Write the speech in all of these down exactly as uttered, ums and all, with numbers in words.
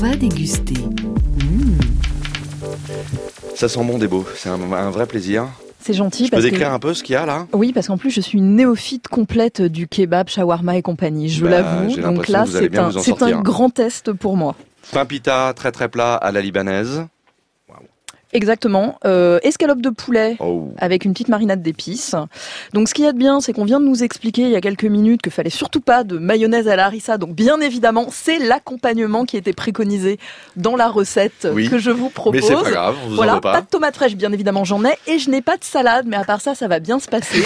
va déguster. Mmh. Ça sent bon, Débo. C'est un, un vrai plaisir. C'est gentil. Je parce peux décrire que... un peu ce qu'il y a là ? Oui, parce qu'en plus, je suis une néophyte complète du kebab, shawarma et compagnie, je bah, l'avoue. j'ai Donc l'impression là, que vous allez c'est bien un, vous en c'est sortir. un grand test pour moi. Pain pita très très plat à la libanaise. Exactement. Euh, escalope de poulet Oh. avec une petite marinade d'épices. Donc ce qu'il y a de bien, c'est qu'on vient de nous expliquer il y a quelques minutes qu'il fallait surtout pas de mayonnaise à la harissa. Donc bien évidemment, c'est l'accompagnement qui était préconisé dans la recette Oui. que je vous propose. Mais c'est pas grave, on vous Voilà, en veut pas. pas de tomates fraîches, bien évidemment, j'en ai. Et je n'ai pas de salade, mais à part ça, ça va bien se passer.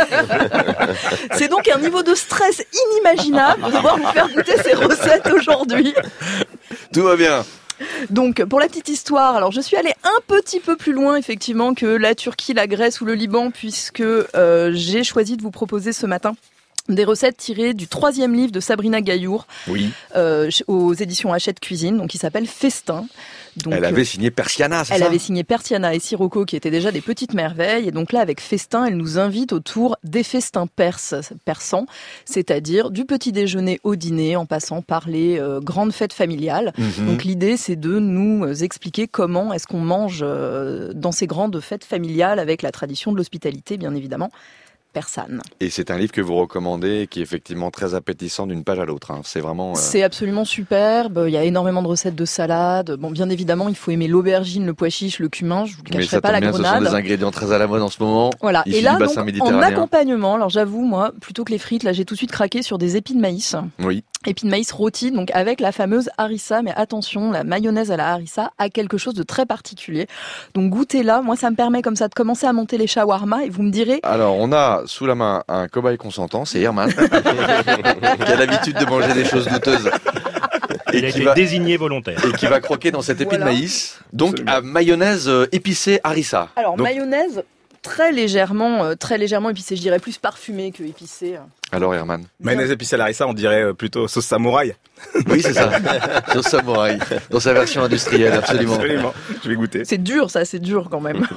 C'est donc un niveau de stress inimaginable de devoir vous faire goûter ces recettes aujourd'hui. Tout va bien. Donc, pour la petite histoire, alors je suis allée un petit peu plus loin, effectivement, que la Turquie, la Grèce ou le Liban, puisque euh, j'ai choisi de vous proposer ce matin des recettes tirées du troisième livre de Sabrina Gayour, Oui. euh, aux éditions Hachette Cuisine, donc qui s'appelle Festin. Donc, Elle avait signé Persiana, c'est elle ça ? avait signé Persiana et Sirocco, qui étaient déjà des petites merveilles. Et donc là, avec Festin, elle nous invite autour des festins perses, persans, c'est-à-dire du petit déjeuner au dîner, en passant par les euh, grandes fêtes familiales. Mhm. Donc l'idée, c'est de nous expliquer comment est-ce qu'on mange euh, dans ces grandes fêtes familiales, avec la tradition de l'hospitalité, bien évidemment, persane. Et c'est un livre que vous recommandez, qui est effectivement très appétissant d'une page à l'autre. Hein. C'est vraiment. Euh... C'est absolument superbe. Il y a énormément de recettes de salade. Bon, bien évidemment, il faut aimer l'aubergine, le pois chiche, le cumin. Je vous le Mais cacherai ça pas, tombe la bien, grenade. ce sont des ingrédients très à la mode en ce moment. Voilà. Issus Et là, du bassin donc, en méditerranéen. accompagnement, alors j'avoue, moi, plutôt que les frites, là, j'ai tout de suite craqué sur des épis de maïs. Oui. Épis de maïs rôtis, donc avec la fameuse harissa. Mais attention, la mayonnaise à la harissa a quelque chose de très particulier. Donc goûtez-la. Moi, ça me permet comme ça de commencer à monter les shawarma. Et vous me direz... Alors, on a sous la main un cobaye consentant, c'est Herman, qui a l'habitude de manger des choses douteuses. Et Il a qui été va, désigné volontaire. et qui va croquer dans cet épi Voilà. de maïs. Donc, Absolument. à mayonnaise euh, épicée harissa. Alors, Donc- mayonnaise... Très légèrement, euh, très légèrement épicée. Je dirais plus parfumée que épicée. Alors, Herman. Mayonnaise épicée à la harissa, on dirait euh, plutôt sauce samouraï. Oui, c'est ça. Sauce samouraï. Dans sa version industrielle, absolument. Absolument. Je vais goûter. C'est dur, ça, c'est dur quand même.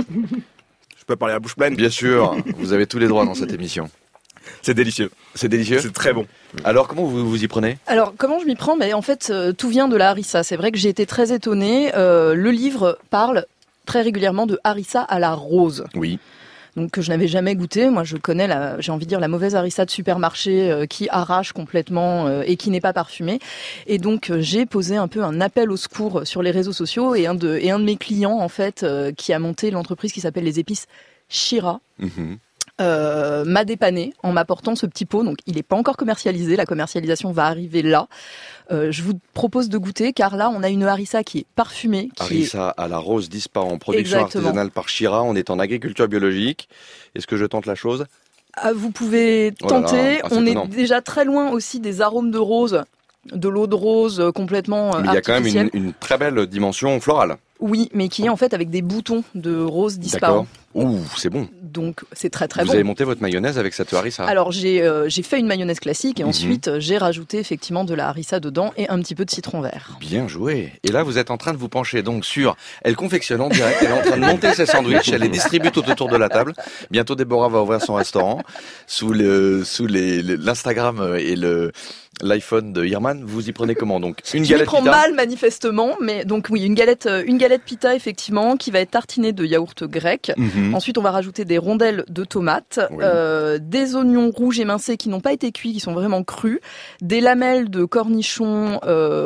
Je peux parler à bouche pleine. Bien sûr, vous avez tous les droits dans cette émission. C'est délicieux. C'est délicieux. C'est très bon. Alors, comment vous vous y prenez ? Alors, comment je m'y prends ? Mais en fait, euh, tout vient de la harissa. C'est vrai que j'ai été très étonnée. Euh, le livre parle très régulièrement de harissa à la rose. Oui. Donc que je n'avais jamais goûté. Moi, je connais la, j'ai envie de dire la mauvaise harissa de supermarché euh, qui arrache complètement euh, et qui n'est pas parfumée. Et donc euh, j'ai posé un peu un appel au secours sur les réseaux sociaux et un de et un de mes clients en fait euh, qui a monté l'entreprise qui s'appelle les épices Shira. Mhm. Euh, m'a dépanné en m'apportant ce petit pot. Donc il n'est pas encore commercialisé, la commercialisation va arriver là. Euh, je vous propose de goûter car là on a une harissa qui est parfumée, qui Harissa à la rose dispa en production Exactement. artisanale par Shira. On est en agriculture biologique. Est-ce que je tente la chose ? Ah, vous pouvez Oh là là, tenter. ah, c'est on étonnant. est déjà très loin aussi des arômes de rose, de l'eau de rose euh, complètement euh, Mais il y a quand même artificielle. une, une très belle dimension florale. Oui, mais qui est en fait avec des boutons de rose disparus. D'accord. Ouh, c'est bon. Donc c'est très très vous bon. avez monté votre mayonnaise avec cette harissa. Alors j'ai euh, j'ai fait une mayonnaise classique et Mhm. ensuite euh, j'ai rajouté effectivement de la harissa dedans et un petit peu de citron vert. Bien joué. Et là, vous êtes en train de vous pencher donc sur... Elle confectionne en direct, elle est en train de monter ses sandwichs, elle les distribue tout autour de la table. Bientôt, Déborah va ouvrir son restaurant sous le sous les, les- l'Instagram et le l'iPhone de Irman. Vous y prenez comment donc? Une Je m'y galette prends pita. mal manifestement, mais donc oui, une galette, euh, une galette pita effectivement qui va être tartinée de yaourt grec. Mhm. Ensuite, on va rajouter des rondelles de tomates, Oui. euh, des oignons rouges émincés qui n'ont pas été cuits, qui sont vraiment crus, des lamelles de cornichons,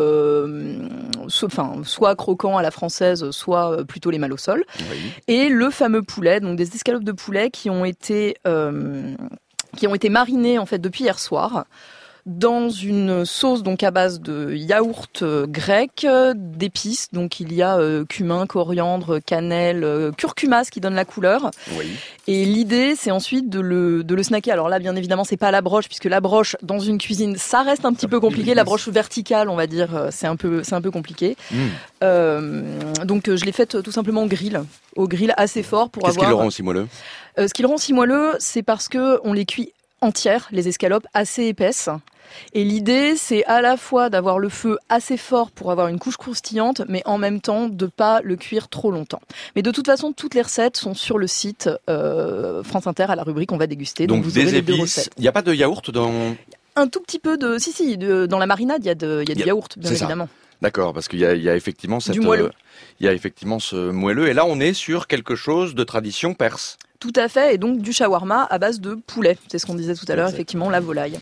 euh, so- enfin soit croquants à la française, soit euh, plutôt les mâles au sol, Oui. et le fameux poulet, donc des escalopes de poulet qui ont été euh, qui ont été marinées en fait depuis hier soir dans une sauce donc à base de yaourt euh, grec, euh, d'épices. Donc il y a euh, cumin, coriandre, cannelle, euh, curcuma, ce qui donne la couleur. Oui. Et l'idée, c'est ensuite de le de le snacker. Alors là, bien évidemment, c'est pas à la broche puisque la broche dans une cuisine, ça reste un petit peu compliqué. La broche verticale, on va dire, euh, c'est un peu c'est un peu compliqué. Mmh. Euh, donc euh, je l'ai faite euh, tout simplement au grill, au grill assez fort pour Qu'est-ce qui avoir. le rend aussi moelleux? Euh, ce qui le rend si moelleux, c'est parce que on les cuit entières, les escalopes assez épaisses. Et l'idée, c'est à la fois d'avoir le feu assez fort pour avoir une couche croustillante, mais en même temps de pas le cuire trop longtemps. Mais de toute façon, toutes les recettes sont sur le site euh, France Inter à la rubrique On va déguster. Donc, Donc vous aurez des les deux épices. recettes. Il n'y a pas de yaourt dans... Un tout petit peu de, si si, de, dans la marinade, il y a de, il y a du Il y a- yaourt, bien c'est ça. évidemment. D'accord, parce qu'il y a, il y a effectivement cette, Du moelleux. euh, il y a effectivement ce moelleux. Et là, on est sur quelque chose de tradition perse. Tout à fait, et donc du shawarma à base de poulet. C'est ce qu'on disait tout à l'heure, Exact. effectivement, la volaille.